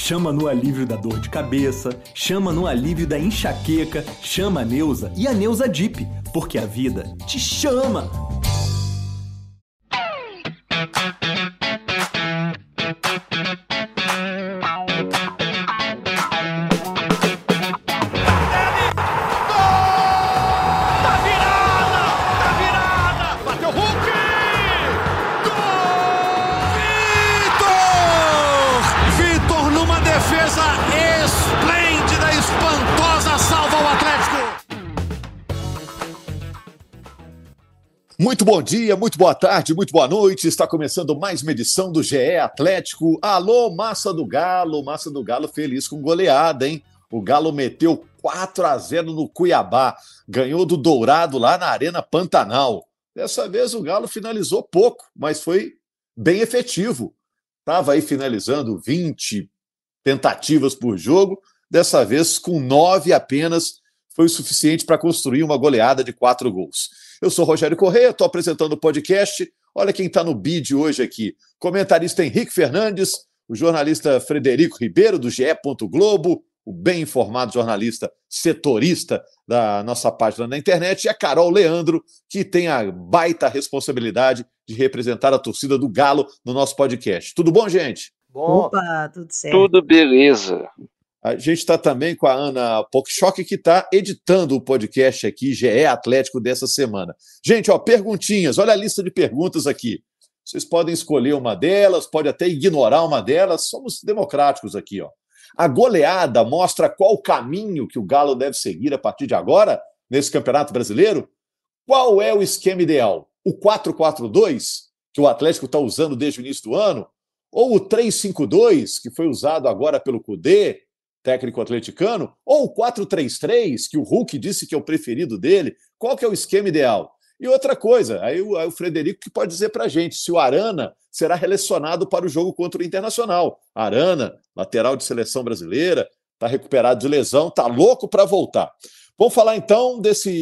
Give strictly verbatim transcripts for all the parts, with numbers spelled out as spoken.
chama no alívio da dor de cabeça, chama no alívio da enxaqueca, chama a Neusa e a Neusa Dip, porque a vida te chama! Muito bom dia, muito boa tarde, muito boa noite. Está começando mais uma edição do G E Atlético. Alô, Massa do Galo. Massa do Galo feliz com goleada, hein? O Galo meteu quatro a zero no Cuiabá. Ganhou do Dourado lá na Arena Pantanal. Dessa vez o Galo finalizou pouco, mas foi bem efetivo. Estava aí finalizando vinte tentativas por jogo. Dessa vez, com nove apenas, foi o suficiente para construir uma goleada de quatro gols. Eu sou Rogério Corrêa, estou apresentando o podcast. Olha quem está no bid hoje aqui. Comentarista Henrique Fernandes, o jornalista Frederico Ribeiro, do G E. Globo, o bem informado jornalista setorista da nossa página na internet, e a Carol Leandro, que tem a baita responsabilidade de representar a torcida do Galo no nosso podcast. Tudo bom, gente? Bom, Opa, tudo certo. Tudo beleza. A gente está também com a Ana Pokchok, que está editando o podcast aqui, G E Atlético, dessa semana. Gente, ó, perguntinhas, olha a lista de perguntas aqui. Vocês podem escolher uma delas, pode até ignorar uma delas, somos democráticos aqui, ó. A goleada mostra qual caminho que o Galo deve seguir a partir de agora, nesse Campeonato Brasileiro? Qual é o esquema ideal? O quatro quatro dois, que o Atlético está usando desde o início do ano? Ou o três cinco dois, que foi usado agora pelo Cudê, técnico atleticano, ou o quatro três três, que o Hulk disse que é o preferido dele? Qual que é o esquema ideal? E outra coisa, aí o, aí o Frederico que pode dizer para a gente se o Arana será relacionado para o jogo contra o Internacional. Arana, lateral de seleção brasileira, está recuperado de lesão, está louco para voltar. Vamos falar então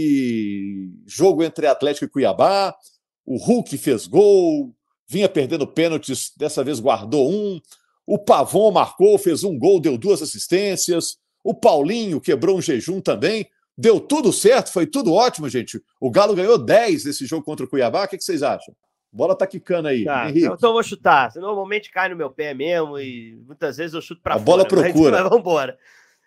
desse jogo entre Atlético e Cuiabá. O Hulk fez gol, vinha perdendo pênaltis, dessa vez guardou um. O Pavon marcou, fez um gol, deu duas assistências. O Paulinho quebrou um jejum também. Deu tudo certo, foi tudo ótimo, gente. O Galo ganhou dez nesse jogo contra o Cuiabá. O que vocês acham? A bola tá quicando aí, tá, Henrique. Então eu vou chutar. Você normalmente cai no meu pé mesmo e muitas vezes eu chuto pra a fora. A bola procura. Mas vamos embora.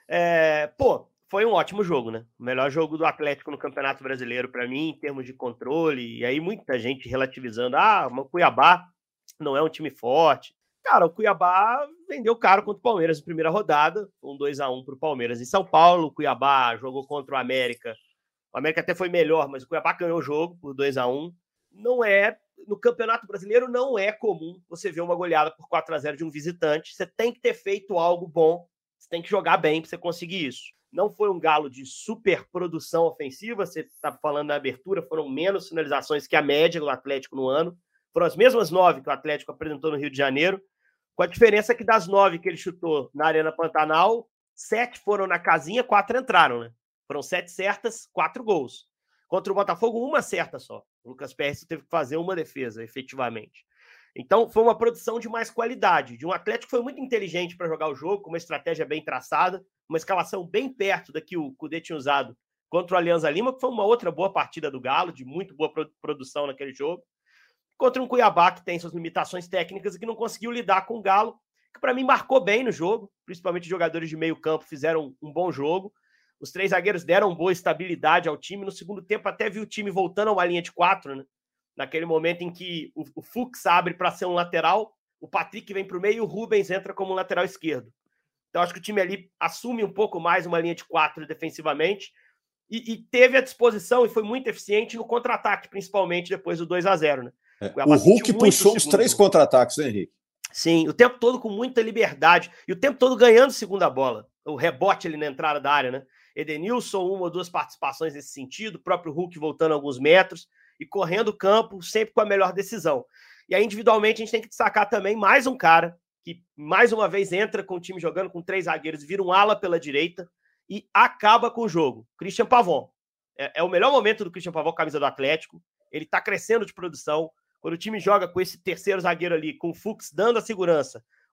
É, pô, foi um ótimo jogo, né? O melhor jogo do Atlético no Campeonato Brasileiro pra mim, em termos de controle. E aí muita gente relativizando. Ah, o Cuiabá não é um time forte. Cara, o Cuiabá vendeu caro contra o Palmeiras na primeira rodada, um dois a um para o Palmeiras em São Paulo. O Cuiabá jogou contra o América. O América até foi melhor, mas o Cuiabá ganhou o jogo por dois a um. Não é, no Campeonato Brasileiro não é comum você ver uma goleada por quatro a zero de um visitante. Você tem que ter feito algo bom, você tem que jogar bem para você conseguir isso. Não foi um Galo de super produção ofensiva, você está falando na abertura, foram menos finalizações que a média do Atlético no ano. Foram as mesmas nove que o Atlético apresentou no Rio de Janeiro, com a diferença que das nove que ele chutou na Arena Pantanal, sete foram na casinha, quatro entraram, né? Foram sete certas, quatro gols. Contra o Botafogo, uma certa só. O Lucas Pérez teve que fazer uma defesa, efetivamente. Então, foi uma produção de mais qualidade, de um Atlético que foi muito inteligente para jogar o jogo, com uma estratégia bem traçada, uma escalação bem perto da que o Cudê tinha usado contra o Alianza Lima, que foi uma outra boa partida do Galo, de muito boa produção naquele jogo. Contra um Cuiabá que tem suas limitações técnicas e que não conseguiu lidar com o Galo, que para mim marcou bem no jogo, principalmente os jogadores de meio campo fizeram um bom jogo, os três zagueiros deram boa estabilidade ao time, no segundo tempo até vi o time voltando a uma linha de quatro, né? Naquele momento em que o, o Fux abre para ser um lateral, o Patrick vem para o meio e o Rubens entra como um lateral esquerdo. Então acho que o time ali assume um pouco mais uma linha de quatro defensivamente e, e teve a disposição e foi muito eficiente no contra-ataque, principalmente depois do dois a zero, né? É, o Hulk puxou uns três jogo. contra-ataques, né, Henrique? Sim, o tempo todo com muita liberdade. E o tempo todo ganhando segunda bola. O rebote ali na entrada da área, né? Edenilson, uma ou duas participações nesse sentido. O próprio Hulk voltando alguns metros. E correndo o campo, sempre com a melhor decisão. E aí, individualmente, a gente tem que destacar também mais um cara que, mais uma vez, entra com o time jogando com três zagueiros, vira um ala pela direita e acaba com o jogo. Christian Pavon. É, é o melhor momento do Christian Pavon, camisa do Atlético. Ele tá crescendo de produção. Quando o time joga com esse terceiro zagueiro ali, com o Fux dando a segurança,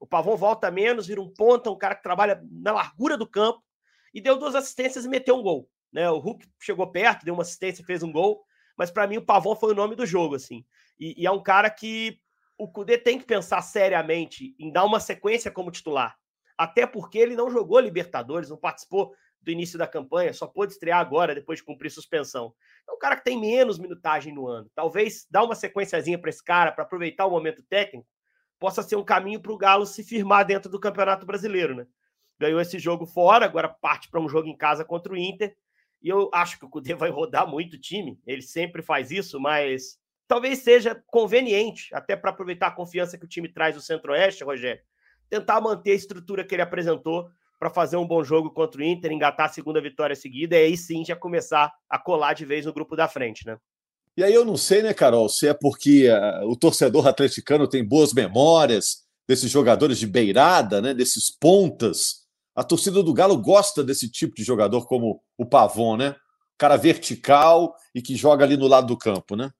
O Pavon volta menos, vira um ponta, um cara que trabalha na largura do campo, e deu duas assistências e meteu um gol. Né? O Hulk chegou perto, deu uma assistência e fez um gol, mas para mim o Pavon foi o nome do jogo. Assim. E, e é um cara que o Kudê tem que pensar seriamente em dar uma sequência como titular. Até porque ele não jogou Libertadores, não participou do início da campanha, só pôde estrear agora, depois de cumprir suspensão. É um cara que tem menos minutagem no ano. Talvez dar uma sequenciazinha para esse cara, para aproveitar o momento técnico, possa ser um caminho para o Galo se firmar dentro do Campeonato Brasileiro. Né? Ganhou esse jogo fora, agora parte para um jogo em casa contra o Inter, e eu acho que o Kudê vai rodar muito o time, ele sempre faz isso, mas talvez seja conveniente, até para aproveitar a confiança que o time traz do Centro-Oeste, Rogério, tentar manter a estrutura que ele apresentou para fazer um bom jogo contra o Inter, engatar a segunda vitória seguida, e aí sim já começar a colar de vez no grupo da frente, né? E aí eu não sei, né, Carol, se é porque uh, o torcedor atleticano tem boas memórias desses jogadores de beirada, né, desses pontas. A torcida do Galo gosta desse tipo de jogador como o Pavon, né? Cara vertical e que joga ali no lado do campo, né?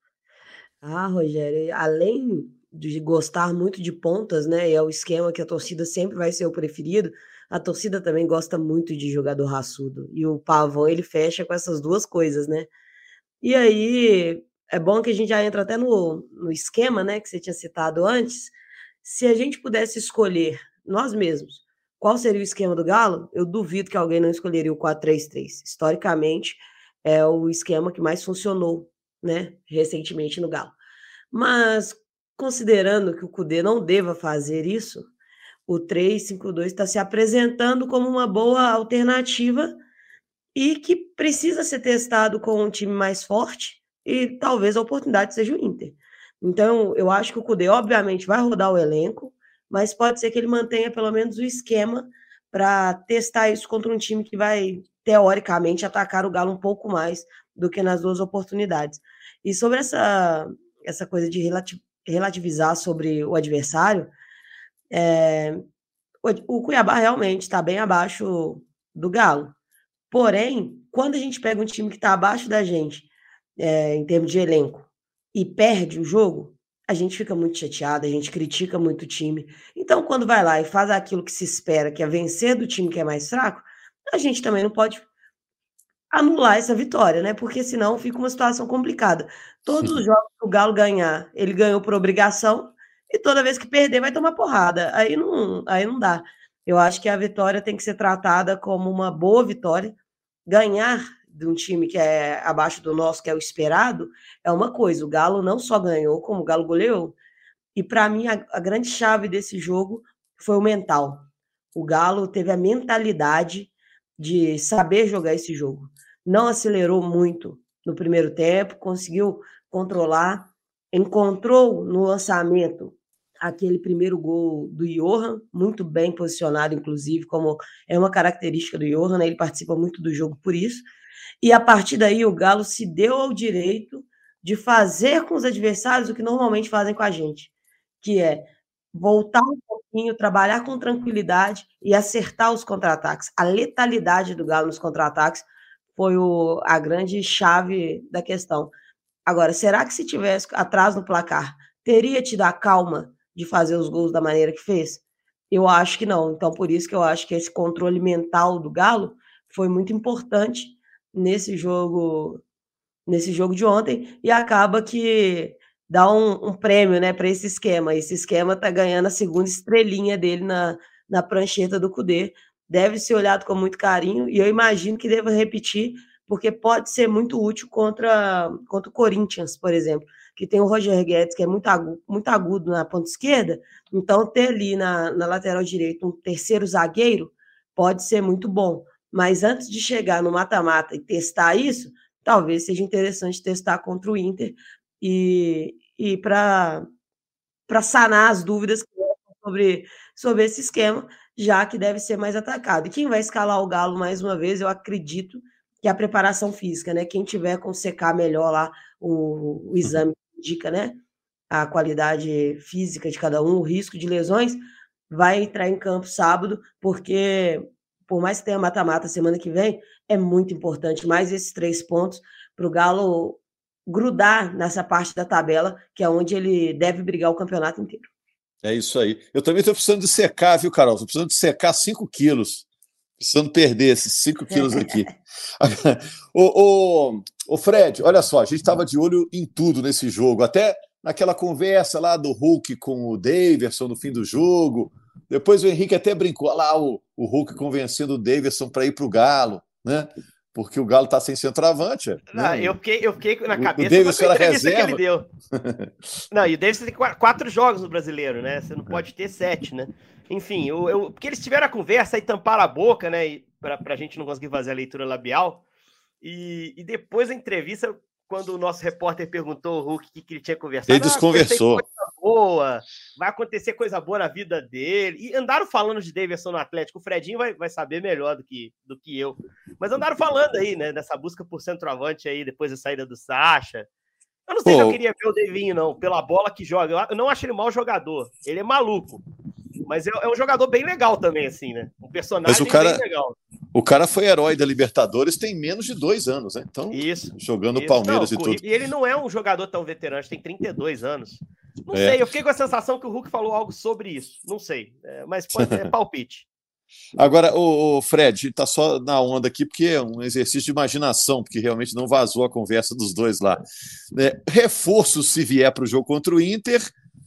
Ah, Rogério, além de gostar muito de pontas, né, e é o esquema que a torcida sempre vai ser o preferido, a torcida também gosta muito de jogador raçudo. E o Pavon, ele fecha com essas duas coisas, né? E aí, é bom que a gente já entra até no, no esquema, né, que você tinha citado antes. Se a gente pudesse escolher, nós mesmos, qual seria o esquema do Galo, eu duvido que alguém não escolheria o quatro três três. Historicamente, é o esquema que mais funcionou, né, recentemente no Galo. Mas, considerando que o Kudê não deva fazer isso, o três cinco dois está se apresentando como uma boa alternativa e que precisa ser testado com um time mais forte e talvez a oportunidade seja o Inter. Então, eu acho que o Kudê, obviamente, vai rodar o elenco, mas pode ser que ele mantenha pelo menos o esquema para testar isso contra um time que vai, teoricamente, atacar o Galo um pouco mais do que nas duas oportunidades. E sobre essa, essa coisa de relativizar sobre o adversário, é, o Cuiabá realmente está bem abaixo do Galo. Porém, quando a gente pega um time que está abaixo da gente, é, em termos de elenco, e perde o jogo, a gente fica muito chateado, a gente critica muito o time. Então, quando vai lá e faz aquilo que se espera, que é vencer do time que é mais fraco, a gente também não pode anular essa vitória, né? Porque senão fica uma situação complicada. Todos os jogos que o Galo ganhar, ele ganhou por obrigação, e toda vez que perder vai tomar porrada. Aí não, aí não dá. Eu acho que a vitória tem que ser tratada como uma boa vitória. Ganhar de um time que é abaixo do nosso, que é o esperado, é uma coisa. O Galo não só ganhou, como o Galo goleou. E para mim, a, a grande chave desse jogo foi o mental. O Galo teve a mentalidade de saber jogar esse jogo. Não acelerou muito no primeiro tempo, conseguiu controlar, encontrou no lançamento aquele primeiro gol do Johan, muito bem posicionado, inclusive, como é uma característica do Johan, né? Ele participa muito do jogo por isso. E a partir daí o Galo se deu ao direito de fazer com os adversários o que normalmente fazem com a gente, que é voltar um pouquinho, trabalhar com tranquilidade e acertar os contra-ataques. A letalidade do Galo nos contra-ataques foi o, a grande chave da questão. Agora, será que se tivesse atrás no placar, teria tido a calma de fazer os gols da maneira que fez? Eu acho que não. Então, por isso que eu acho que esse controle mental do Galo foi muito importante nesse jogo, nesse jogo de ontem, e acaba que dá um, um prêmio, né, para esse esquema. Esse esquema está ganhando a segunda estrelinha dele na, na prancheta do Kudê. Deve ser olhado com muito carinho, e eu imagino que deva repetir, porque pode ser muito útil contra, contra o Corinthians, por exemplo, que tem o Roger Guedes, que é muito agudo, muito agudo na ponta esquerda, então ter ali na, na lateral direita um terceiro zagueiro pode ser muito bom. Mas antes de chegar no mata-mata e testar isso, talvez seja interessante testar contra o Inter e, e para sanar as dúvidas sobre, sobre esse esquema, já que deve ser mais atacado. E quem vai escalar o Galo mais uma vez, eu acredito que é a preparação física, né? Quem tiver com secar melhor lá o, o exame indica, né? A qualidade física de cada um, o risco de lesões, vai entrar em campo sábado, porque por mais que tenha mata-mata semana que vem, é muito importante mais esses três pontos para o Galo grudar nessa parte da tabela, que é onde ele deve brigar o campeonato inteiro. É isso aí. Eu também estou precisando de secar, viu, Carol? Estou precisando de secar cinco quilos. Precisando perder esses cinco quilos aqui. ô, ô, ô, Fred, olha só, a gente estava de olho em tudo nesse jogo, até naquela conversa lá do Hulk com o Daverson no fim do jogo. Depois o Henrique até brincou lá, o, o Hulk convencendo o Daverson para ir para o Galo, né? Porque o Galo está sem centroavante. Não, né? eu, fiquei, eu fiquei na cabeça o Daverson com a era entrevista reserva. que ele deu. Não, e o Daverson tem quatro jogos no Brasileiro, né? Você não pode ter sete, né? Enfim, eu, eu, porque eles tiveram a conversa e tamparam a boca, né? E pra, pra gente não conseguir fazer a leitura labial. E, e depois da entrevista, quando o nosso repórter perguntou ao Hulk o que, que ele tinha conversado, ele desconversou. Ah, coisa boa, vai acontecer coisa boa na vida dele. E andaram falando de Daverson no Atlético. O Fredinho vai, vai saber melhor do que, do que eu. Mas andaram falando aí, né? Dessa busca por centroavante aí, depois da saída do Sacha. Eu não sei Pô. se eu queria ver o Davinho, não, pela bola que joga. Eu não acho ele mau jogador. Ele é maluco. Mas é, é um jogador bem legal também, assim, né? Um personagem Mas o cara, bem legal. O cara foi herói da Libertadores tem menos de dois anos, né? Então, isso, jogando isso. Palmeiras não, e tudo. E ele não é um jogador tão veterano, tem trinta e dois anos. Não é. sei, eu fiquei com a sensação que o Hulk falou algo sobre isso. Não sei, é, mas pode ser palpite. Agora, o, o Fred, tá só na onda aqui, porque é um exercício de imaginação, porque realmente não vazou a conversa dos dois lá. É, reforço, se vier para o jogo contra o Inter,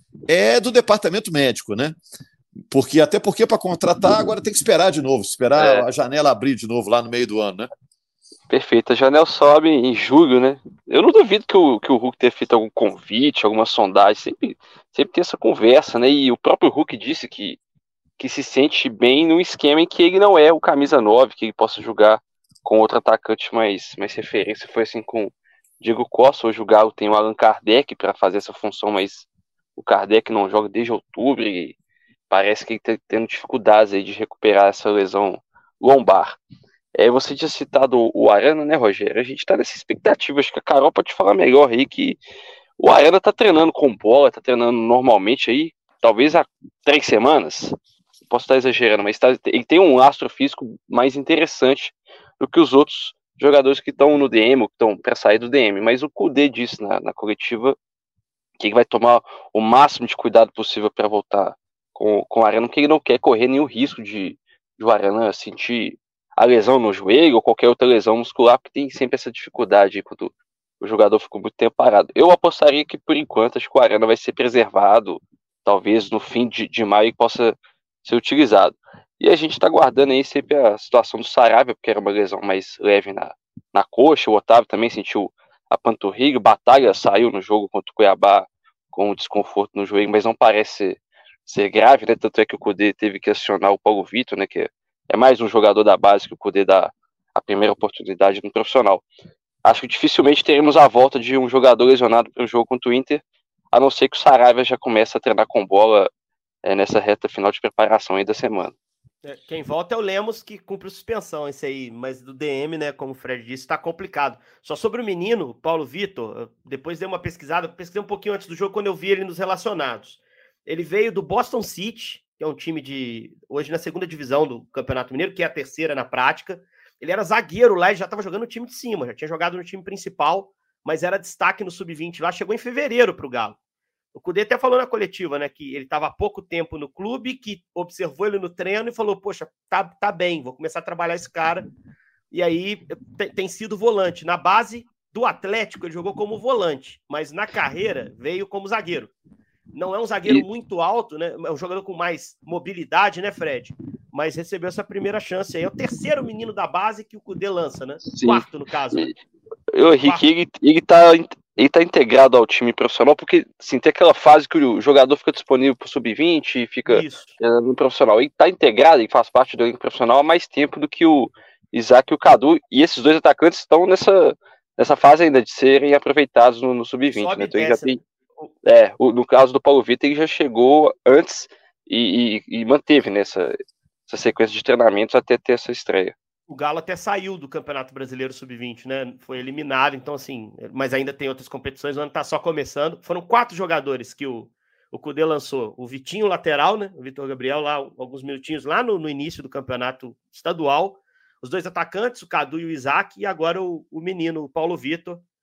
é do departamento médico, né? Porque, até porque para contratar agora tem que esperar de novo, esperar é. a janela abrir de novo lá no meio do ano, né? Perfeito, a janela sobe em julho, né? Eu não duvido que o, que o Hulk tenha feito algum convite, alguma sondagem, sempre, sempre tem essa conversa, né? E o próprio Hulk disse que, que se sente bem num esquema em que ele não é o camisa nove, que ele possa jogar com outro atacante mais, mais referência. Foi assim com o Diego Costa, hoje o Galo tem o Allan Kardec para fazer essa função, mas o Kardec não joga desde outubro e parece que ele está tendo dificuldades aí de recuperar essa lesão lombar. É, você tinha citado o Arana, né, Rogério? A gente está nessa expectativa, acho que a Carol pode falar melhor aí, que o Arana está treinando com bola, está treinando normalmente aí, talvez há três semanas, posso estar exagerando, mas tá, ele tem um lastro físico mais interessante do que os outros jogadores que estão no D M, ou que estão para sair do D M, mas o Kudê disse na, na coletiva que ele vai tomar o máximo de cuidado possível para voltar com, com o Arana, porque ele não quer correr nenhum risco de, de o Arana sentir a lesão no joelho ou qualquer outra lesão muscular, porque tem sempre essa dificuldade quando o jogador ficou muito tempo parado. Eu apostaria que, por enquanto, acho que o Arana vai ser preservado, talvez no fim de, de maio possa ser utilizado. E a gente está aguardando aí sempre a situação do Saravia, porque era uma lesão mais leve na, na coxa. O Otávio também sentiu a panturrilha. O Batalha saiu no jogo contra o Cuiabá com um desconforto no joelho, mas não parece ser, ser grave, né? Tanto é que o Kudê teve que acionar o Paulo Vitor, né? Que é, é mais um jogador da base que o Kudê dá a primeira oportunidade no profissional. Acho que dificilmente teremos a volta de um jogador lesionado para o jogo contra o Inter, a não ser que o Saravia já comece a treinar com bola é, nessa reta final de preparação aí da semana. Quem volta é o Lemos, que cumpre suspensão, esse aí, mas do D M, né, como o Fred disse, está complicado. Só sobre o menino, Paulo Vitor, depois dei uma pesquisada, pesquisei um pouquinho antes do jogo, quando eu vi ele nos relacionados. Ele veio do Boston City, que é um time de, hoje na segunda divisão do Campeonato Mineiro, que é a terceira na prática. Ele era zagueiro lá e já estava jogando no time de cima, já tinha jogado no time principal, mas era destaque no sub vinte lá, chegou em fevereiro para o Galo. O Kudê até falou na coletiva, né, que ele estava há pouco tempo no clube, que observou ele no treino e falou, poxa, tá, tá bem, vou começar a trabalhar esse cara. E aí tem, tem sido volante. Na base do Atlético, ele jogou como volante, mas na carreira veio como zagueiro. Não é um zagueiro e... muito alto, né, é um jogador com mais mobilidade, né, Fred? Mas recebeu essa primeira chance aí. É o terceiro menino da base que o Kudê lança, né? Sim. Quarto, no caso. Né? Eu, Henrique, ele, ele tá... Ele tá integrado ao time profissional, porque assim, tem aquela fase que o jogador fica disponível pro sub vinte e fica é, no profissional. Ele tá integrado, ele faz parte do elenco profissional há mais tempo do que o Isaac e o Cadu, e esses dois atacantes estão nessa, nessa fase ainda de serem aproveitados no, no sub vinte. Né? Então, ele já tem, é, o, no caso do Paulo Vitor, ele já chegou antes e, e, e manteve nessa essa sequência de treinamentos até ter essa estreia. O Galo até saiu do Campeonato Brasileiro sub vinte, né? Foi eliminado, então assim, mas ainda tem outras competições, o ano tá só começando. Foram quatro jogadores que o, o Kudê lançou. O Vitinho, lateral, né? O Vitor Gabriel, lá, alguns minutinhos lá no, no início do campeonato estadual. Os dois atacantes, o Cadu e o Isaac, e agora o, o menino, o Paulo Vitor,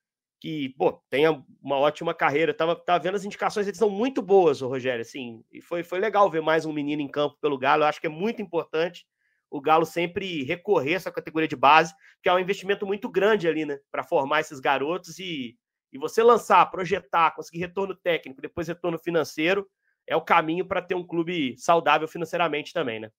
que, pô, tenha uma ótima carreira. Eu tava, tava vendo as indicações, eles são muito boas, o Rogério, assim, e foi, foi legal ver mais um menino em campo pelo Galo. Eu acho que é muito importante o Galo sempre recorrer a essa categoria de base, que é um investimento muito grande ali, né, para formar esses garotos e, e você lançar, projetar, conseguir retorno técnico, depois retorno financeiro, é o caminho para ter um clube saudável financeiramente também, né?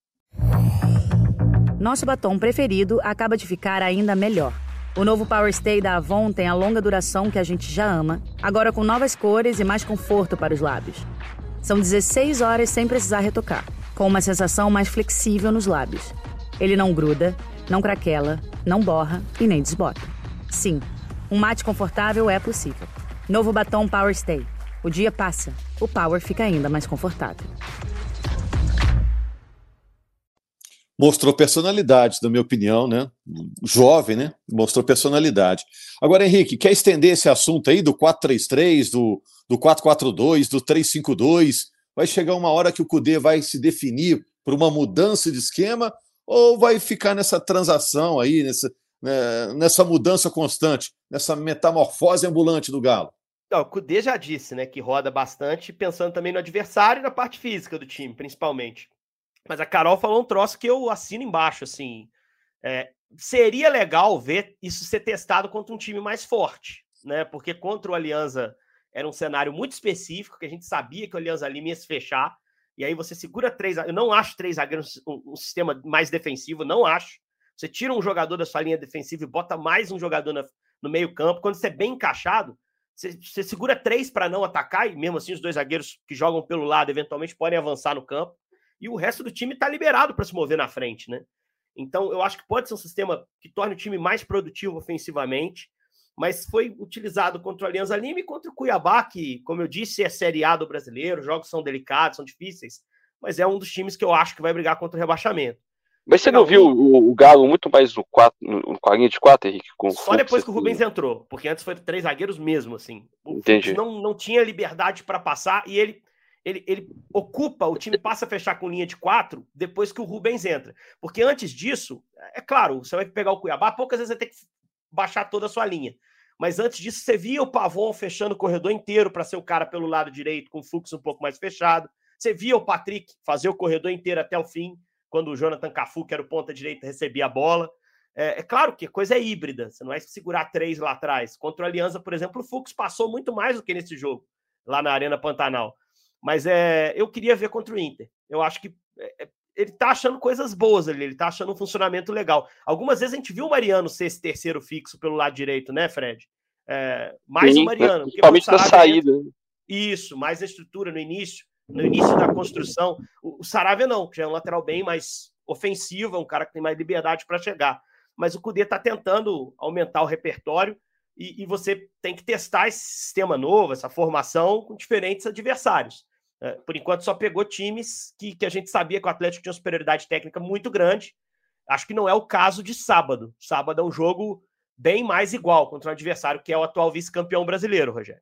Nosso batom preferido acaba de ficar ainda melhor. O novo Power Stay da Avon tem a longa duração que a gente já ama, agora com novas cores e mais conforto para os lábios. São dezesseis horas sem precisar retocar, com uma sensação mais flexível nos lábios. Ele não gruda, não craquela, não borra e nem desbota. Sim, um mate confortável é possível. Novo batom Power Stay. O dia passa, o Power fica ainda mais confortável. Mostrou personalidade, na minha opinião, né? Jovem, né? Mostrou personalidade. Agora, Henrique, quer estender esse assunto aí do quatro três três, do, do quatro quatro dois, do três cinco dois? Vai chegar uma hora que o Kudê vai se definir por uma mudança de esquema ou vai ficar nessa transação aí, nessa, né, nessa mudança constante, nessa metamorfose ambulante do Galo? Não, o Kudê já disse, né, que roda bastante, pensando também no adversário e na parte física do time, principalmente. Mas a Carol falou um troço que eu assino embaixo, assim. É, seria legal ver isso ser testado contra um time mais forte, né? Porque contra o Alianza era um cenário muito específico, que a gente sabia que o Alianza Lima ia se fechar, e aí você segura três... Eu não acho três zagueiros um, um sistema mais defensivo, não acho. Você tira um jogador da sua linha defensiva e bota mais um jogador na, no meio campo. Quando você é bem encaixado, você, você segura três para não atacar, e mesmo assim os dois zagueiros que jogam pelo lado eventualmente podem avançar no campo. E o resto do time está liberado para se mover na frente, né? Então, eu acho que pode ser um sistema que torne o time mais produtivo ofensivamente, mas foi utilizado contra o Alianza Lima e contra o Cuiabá, que, como eu disse, é Série A do brasileiro, os jogos são delicados, são difíceis, mas é um dos times que eu acho que vai brigar contra o rebaixamento. Mas você não viu o, o Galo muito mais no, quatro, no quarenta de quatro, Henrique? Com Só depois que o Rubens entrou, porque antes foi três zagueiros mesmo, assim. O Entendi. Não, não tinha liberdade para passar e ele... Ele, ele ocupa, o time passa a fechar com linha de quatro depois que o Rubens entra. Porque antes disso, é claro, você vai pegar o Cuiabá, poucas vezes você tem que baixar toda a sua linha. Mas antes disso, você via o Pavon fechando o corredor inteiro para ser o cara pelo lado direito, com o fluxo um pouco mais fechado. Você via o Patrick fazer o corredor inteiro até o fim, quando o Jonathan Cafu, que era o ponta direita, recebia a bola. É, é claro que a coisa é híbrida, você não vai segurar três lá atrás. Contra o Alianza, por exemplo, o Fux passou muito mais do que nesse jogo, lá na Arena Pantanal. Mas é, eu queria ver contra o Inter. Eu acho que é, ele tá achando coisas boas ali, ele tá achando um funcionamento legal. Algumas vezes a gente viu o Mariano ser esse terceiro fixo pelo lado direito, né, Fred? É, mais Sim, o Mariano. principalmente na saída. Entra, isso, mais a estrutura no início, no início da construção. O, o Saravia não, que já é um lateral bem mais ofensivo, é um cara que tem mais liberdade para chegar. Mas o Kudê tá tentando aumentar o repertório e, e você tem que testar esse sistema novo, essa formação com diferentes adversários. Por enquanto só pegou times que, que a gente sabia que o Atlético tinha uma superioridade técnica muito grande. Acho que não é o caso de sábado. Sábado é um jogo bem mais igual contra um adversário que é o atual vice-campeão brasileiro, Rogério.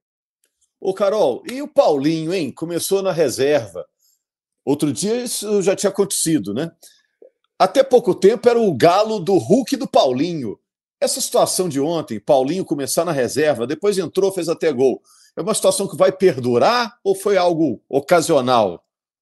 Ô, Carol, e o Paulinho, hein? Começou na reserva. Outro dia isso já tinha acontecido, né? Até pouco tempo era o galo do Hulk e do Paulinho. Essa situação de ontem, Paulinho começar na reserva, depois entrou, fez até gol. É uma situação que vai perdurar ou foi algo ocasional?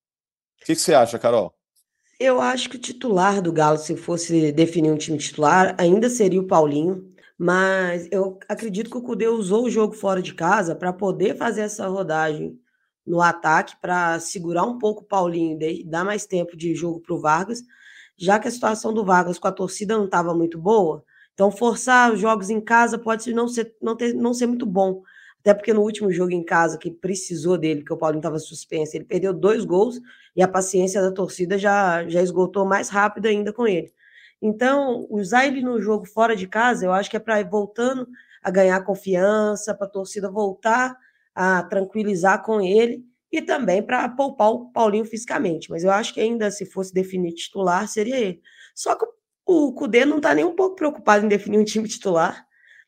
O que, que você acha, Carol? Eu acho que o titular do Galo, se fosse definir um time titular, ainda seria o Paulinho, mas eu acredito que o Kudê usou o jogo fora de casa para poder fazer essa rodagem no ataque, para segurar um pouco o Paulinho e dar mais tempo de jogo para o Vargas, já que a situação do Vargas com a torcida não estava muito boa, então forçar os jogos em casa pode não ser, não ter, não ser muito bom. Até porque no último jogo em casa, que precisou dele, que o Paulinho estava suspenso, ele perdeu dois gols e a paciência da torcida já, já esgotou mais rápido ainda com ele. Então, usar ele no jogo fora de casa, eu acho que é para ir voltando a ganhar confiança, para a torcida voltar a tranquilizar com ele e também para poupar o Paulinho fisicamente. Mas eu acho que ainda, se fosse definir titular, seria ele. Só que o Kudê não está nem um pouco preocupado em definir um time titular,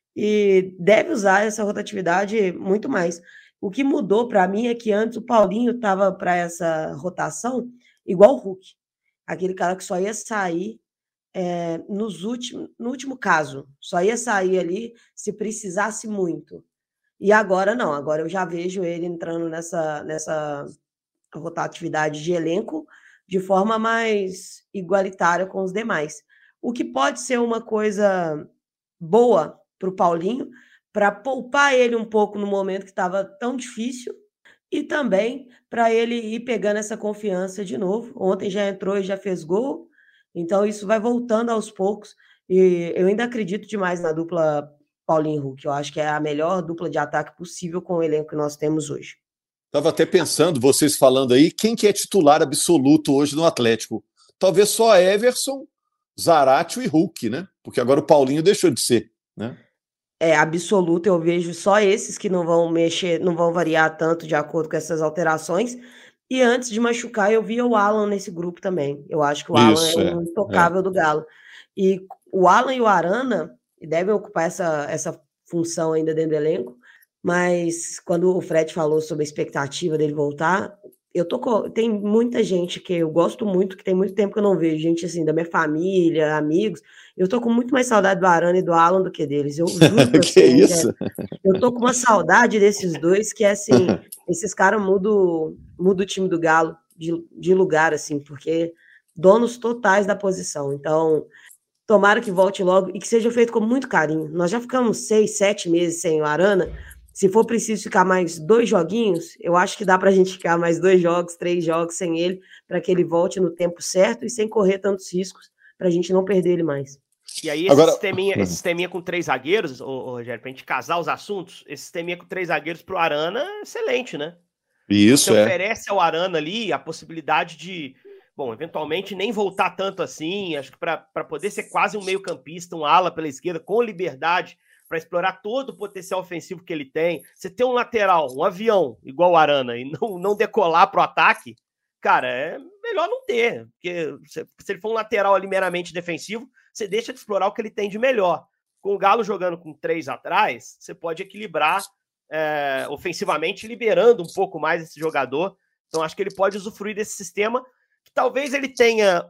e deve usar essa rotatividade muito mais. O que mudou para mim é que antes o Paulinho estava para essa rotação igual o Hulk, aquele cara que só ia sair é, nos últimos, no último caso, só ia sair ali se precisasse muito. E agora não, agora eu já vejo ele entrando nessa, nessa rotatividade de elenco de forma mais igualitária com os demais. O que pode ser uma coisa boa para o Paulinho, para poupar ele um pouco no momento que estava tão difícil, e também para ele ir pegando essa confiança de novo. Ontem já entrou e já fez gol, então isso vai voltando aos poucos, e eu ainda acredito demais na dupla Paulinho e Hulk. Eu acho que é a melhor dupla de ataque possível com o elenco que nós temos hoje. Estava até pensando, vocês falando aí, quem que é titular absoluto hoje no Atlético? Talvez só Everson, Zaratio e Hulk, né? Porque agora o Paulinho deixou de ser, né? É, absoluto, eu vejo só esses que não vão mexer, não vão variar tanto de acordo com essas alterações. E antes de machucar, eu via o Alan nesse grupo também. Eu acho que o Alan Isso, é é, um intocável é. do Galo. E o Alan e o Arana devem ocupar essa, essa função ainda dentro do elenco, mas quando o Fred falou sobre a expectativa dele voltar, eu tô com, tem muita gente que eu gosto muito, que tem muito tempo que eu não vejo, gente assim, da minha família, amigos, eu tô com muito mais saudade do Arana e do Alan do que deles, eu juro pra que você, isso? né? Eu tô com uma saudade desses dois, que é assim, esses caras mudam, mudam o time do Galo de, de lugar, assim, porque donos totais da posição, então tomara que volte logo e que seja feito com muito carinho. Nós já ficamos seis, sete meses sem o Arana. Se for preciso ficar mais dois joguinhos, eu acho que dá para a gente ficar mais dois jogos, três jogos sem ele, para que ele volte no tempo certo e sem correr tantos riscos, para a gente não perder ele mais. E aí, esse, Agora... sisteminha, esse sisteminha com três zagueiros, ô, ô, Rogério, para a gente casar os assuntos, esse sisteminha com três zagueiros para o Arana é excelente, né? Isso, Você é. oferece ao Arana ali a possibilidade de, bom, eventualmente nem voltar tanto assim, acho que para poder ser quase um meio-campista, um ala pela esquerda, com liberdade, para explorar todo o potencial ofensivo que ele tem. Você ter um lateral, um avião, igual o Arana, e não, não decolar para o ataque, cara, é melhor não ter, porque se, se ele for um lateral ali meramente defensivo, você deixa de explorar o que ele tem de melhor. Com o Galo jogando com três atrás, você pode equilibrar é, ofensivamente, liberando um pouco mais esse jogador. Então, acho que ele pode usufruir desse sistema, que talvez ele tenha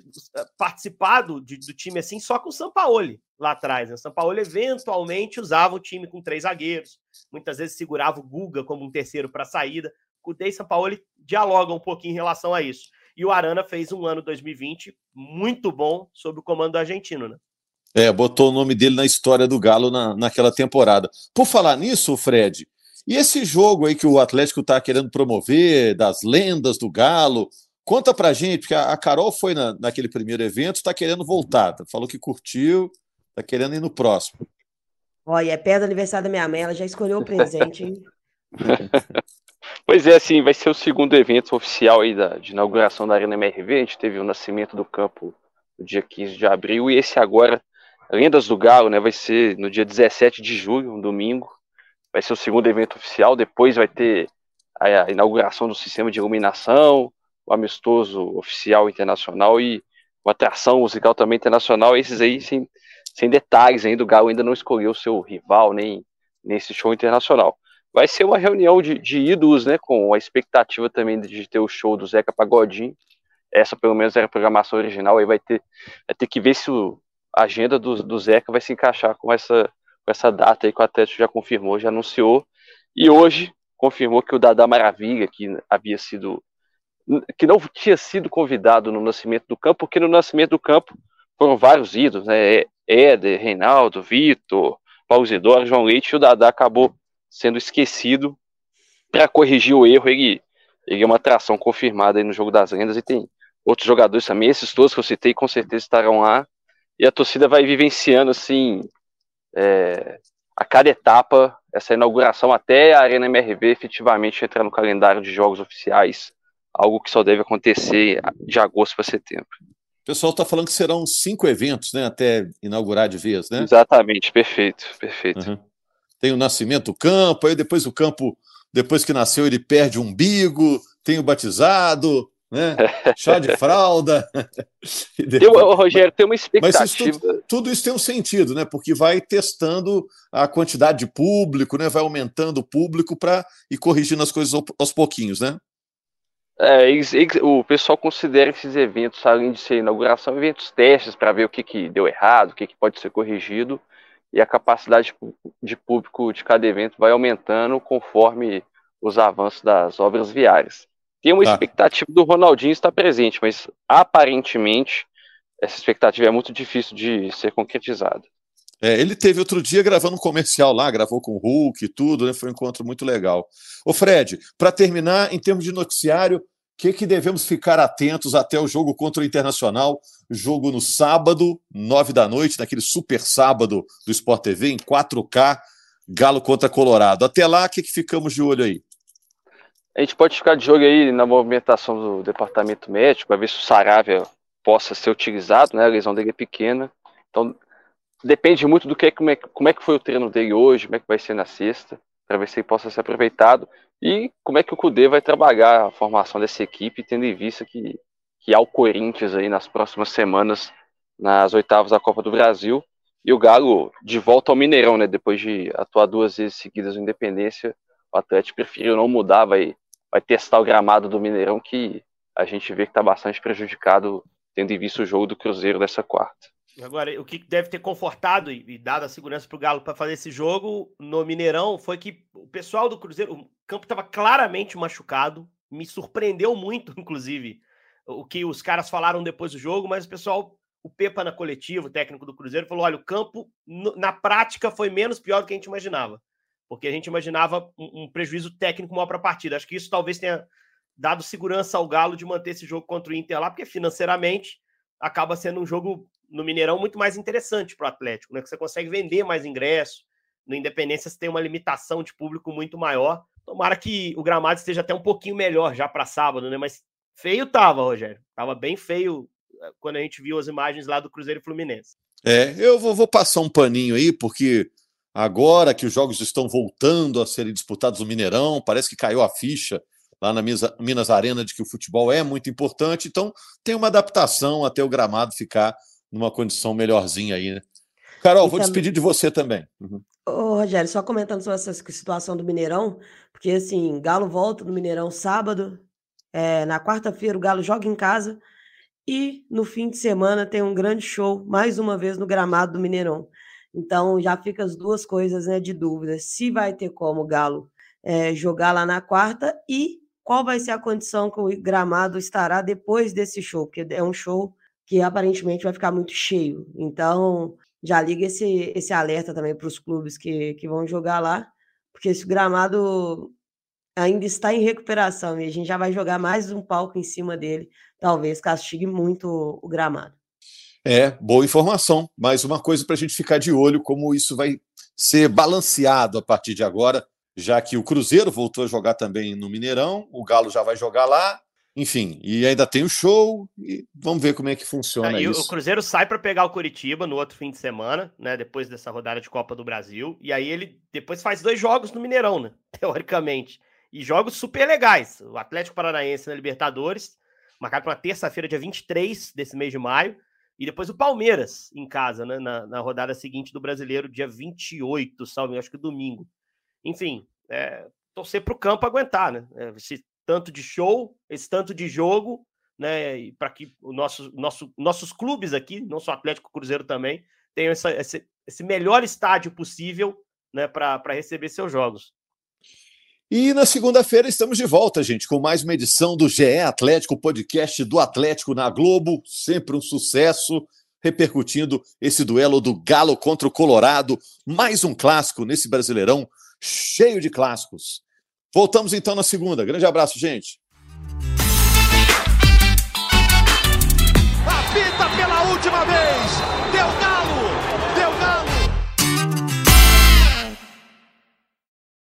participado de, do time assim só com o Sampaoli lá atrás. Né? O Sampaoli eventualmente usava o time com três zagueiros, muitas vezes segurava o Guga como um terceiro para a saída. Cudê e Sampaoli dialogam um pouquinho em relação a isso. E o Arana fez um ano dois mil e vinte muito bom sob o comando do argentino, né? É, botou o nome dele na história do Galo na, naquela temporada. Por falar nisso, Fred, e esse jogo aí que o Atlético está querendo promover, das lendas do Galo, conta pra gente, porque a Carol foi na, naquele primeiro evento, está querendo voltar, falou que curtiu, está querendo ir no próximo. Olha, é perto do aniversário da minha mãe, ela já escolheu o presente, hein? Pois é, assim, vai ser o segundo evento oficial aí da, de inauguração da Arena M R V. A gente teve o nascimento do campo no dia quinze de abril, e esse agora, Lendas do Galo, né, vai ser no dia dezessete de julho, um domingo. Vai ser o segundo evento oficial. Depois vai ter a, a inauguração do sistema de iluminação, o amistoso oficial internacional e uma atração musical também internacional. Esses aí sem, sem detalhes ainda, o Galo ainda não escolheu o seu rival, nem nesse show internacional. Vai ser uma reunião de, de ídolos, né, com a expectativa também de ter o show do Zeca Pagodinho. Essa pelo menos era a programação original, aí vai ter, vai ter que ver se o, a agenda do, do Zeca vai se encaixar com essa, com essa data aí que o Atlético já confirmou, já anunciou, e hoje confirmou que o Dadá Maravilha, que havia sido, que não tinha sido convidado no nascimento do campo, porque no nascimento do campo foram vários ídolos, né, Éder, Reinaldo, Vitor, Paulo Isidoro, João Leite, e o Dadá acabou sendo esquecido. Para corrigir o erro, ele, ele é uma atração confirmada aí no Jogo das Lendas, e tem outros jogadores também, esses todos que eu citei com certeza estarão lá, e a torcida vai vivenciando assim, é, a cada etapa, essa inauguração até a Arena M R V efetivamente entrar no calendário de jogos oficiais, algo que só deve acontecer de agosto para setembro. O pessoal está falando que serão cinco eventos, né, até inaugurar de vez, né? Exatamente, perfeito, perfeito. Uhum. Tem o nascimento do campo, aí depois o campo, depois que nasceu, ele perde o umbigo, tem o batizado, né? Chá de fralda. Eu, Rogério, tem uma expectativa. Mas isso tudo, tudo isso tem um sentido, né? Porque vai testando a quantidade de público, né? Vai aumentando o público para ir corrigindo as coisas aos pouquinhos, né? É, eles, eles, o pessoal considera esses eventos, além de ser inauguração, eventos testes para ver o que, que deu errado, o que, que pode ser corrigido. e a capacidade de público de cada evento vai aumentando conforme os avanços das obras viárias. Tem uma ah. expectativa do Ronaldinho estar presente, mas aparentemente essa expectativa é muito difícil de ser concretizada. É, ele teve outro dia gravando um comercial lá, gravou com o Hulk e tudo, né? Foi um encontro muito legal. Ô Fred, para terminar, em termos de noticiário, o que, que devemos ficar atentos até o jogo contra o Internacional, jogo no sábado, nove da noite, naquele super sábado do Sport T V, em quatro K, Galo contra Colorado. Até lá, o que, que ficamos de olho aí? A gente pode ficar de olho aí na movimentação do departamento médico, para ver se o Saravia possa ser utilizado, né? A lesão dele é pequena, então depende muito do que, como é, como é que foi o treino dele hoje, como é que vai ser na sexta, para ver se ele possa ser aproveitado, e como é que o Kudê vai trabalhar a formação dessa equipe, tendo em vista que, que há o Corinthians aí nas próximas semanas, nas oitavas da Copa do Brasil, e o Galo de volta ao Mineirão, né? Depois de atuar duas vezes seguidas no Independência, o Atlético preferiu não mudar, vai, vai testar o gramado do Mineirão, que a gente vê que está bastante prejudicado, tendo em vista o jogo do Cruzeiro dessa quarta. Agora, o que deve ter confortado e, e dado a segurança para o Galo para fazer esse jogo no Mineirão foi que o pessoal do Cruzeiro, o campo estava claramente machucado, me surpreendeu muito, inclusive, o que os caras falaram depois do jogo, mas o pessoal, o Pepa na coletiva, o técnico do Cruzeiro, falou, olha, o campo no, na prática foi menos pior do que a gente imaginava, porque a gente imaginava um, um prejuízo técnico maior para a partida. Acho que isso talvez tenha dado segurança ao Galo de manter esse jogo contra o Inter lá, porque financeiramente acaba sendo um jogo no Mineirão muito mais interessante para o Atlético, né? Que você consegue vender mais ingressos. No Independência você tem uma limitação de público muito maior. Tomara que o gramado esteja até um pouquinho melhor já para sábado, né? Mas feio tava, Rogério. Tava bem feio quando a gente viu as imagens lá do Cruzeiro e Fluminense. É, eu vou, vou passar um paninho aí, porque agora que os jogos estão voltando a serem disputados no Mineirão, parece que caiu a ficha lá na Minas Arena de que o futebol é muito importante, então tem uma adaptação até o gramado ficar numa condição melhorzinha aí, né? Carol, e vou também despedir de você também. Uhum. Ô, Rogério, só comentando sobre essa situação do Mineirão, porque assim, Galo volta no Mineirão sábado, é, na quarta-feira o Galo joga em casa e no fim de semana tem um grande show, mais uma vez no gramado do Mineirão. Então já fica as duas coisas, né, de dúvida, se vai ter como o Galo é, jogar lá na quarta e qual vai ser a condição que o gramado estará depois desse show, porque é um show que aparentemente vai ficar muito cheio. Então, já liga esse, esse alerta também para os clubes que, que vão jogar lá, porque esse gramado ainda está em recuperação e a gente já vai jogar mais um palco em cima dele, talvez castigue muito o, o gramado. É, boa informação. Mais uma coisa para a gente ficar de olho, como isso vai ser balanceado a partir de agora, já que o Cruzeiro voltou a jogar também no Mineirão, o Galo já vai jogar lá, enfim, e ainda tem o show, e vamos ver como é que funciona ah, e isso. O Cruzeiro sai para pegar o Coritiba no outro fim de semana, né, depois dessa rodada de Copa do Brasil, e aí ele depois faz dois jogos no Mineirão, né, teoricamente, e jogos super legais. O Atlético Paranaense na Libertadores, marcado para terça-feira, dia vinte e três desse mês de maio, e depois o Palmeiras em casa, né, na, na rodada seguinte do Brasileiro, dia vinte e oito, salve, acho que domingo. Enfim, é, torcer para o campo aguentar, né, esse tanto de show, esse tanto de jogo, né, para que o nosso, nosso, nossos clubes aqui, não só Atlético, Cruzeiro também, tenham essa, esse, esse melhor estádio possível, né, para receber seus jogos. E na segunda-feira estamos de volta, gente, com mais uma edição do G E Atlético, podcast do Atlético na Globo, sempre um sucesso, repercutindo esse duelo do Galo contra o Colorado, mais um clássico nesse Brasileirão cheio de clássicos. Voltamos então na segunda. Grande abraço, gente. Apita pela última vez.